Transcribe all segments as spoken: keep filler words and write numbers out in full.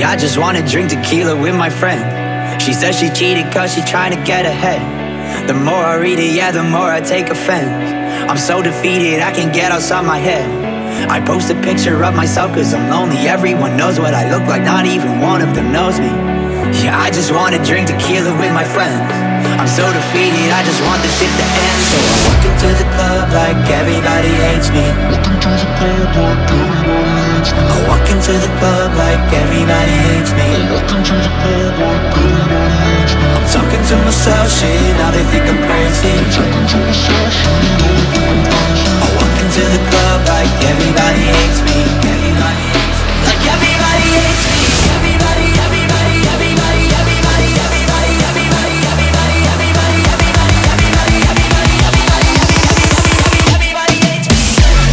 I just wanna drink tequila with my friend. She says she cheated cause she trying to get ahead. The more I read it, yeah, the more I take offense. I'm so defeated, I can't get outside my head. I post a picture of myself cause I'm lonely. Everyone knows what I look like, not even one of them knows me. Yeah, I just wanna drink tequila with my friends. I'm so defeated, I just want this shit to end. So I walk into the club like everybody hates me. I walk into the club like everybody hates me. I'm talking to myself, shit, now they think I'm crazy. I walk into the club like everybody hates me. Everybody hates me. Like everybody hates me. Everybody, everybody, everybody, everybody, everybody, everybody, everybody, everybody, everybody, everybody, everybody, everybody, everybody hates me.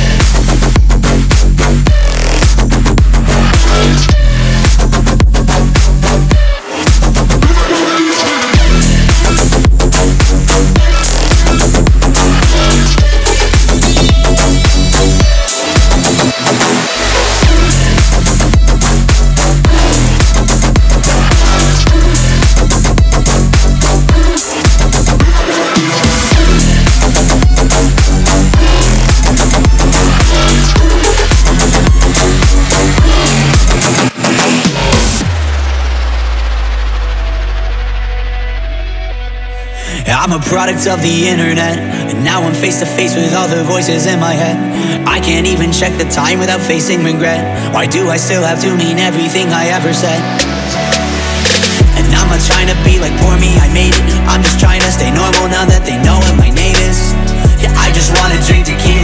I'm a product of the internet, and now I'm face to face with all the voices in my head. I can't even check the time without facing regret. Why do I still have to mean everything I ever said? And I'm not trying to be like poor me, I made it. I'm just trying to stay normal now that they know what my name is. Yeah, I just wanna drink tequila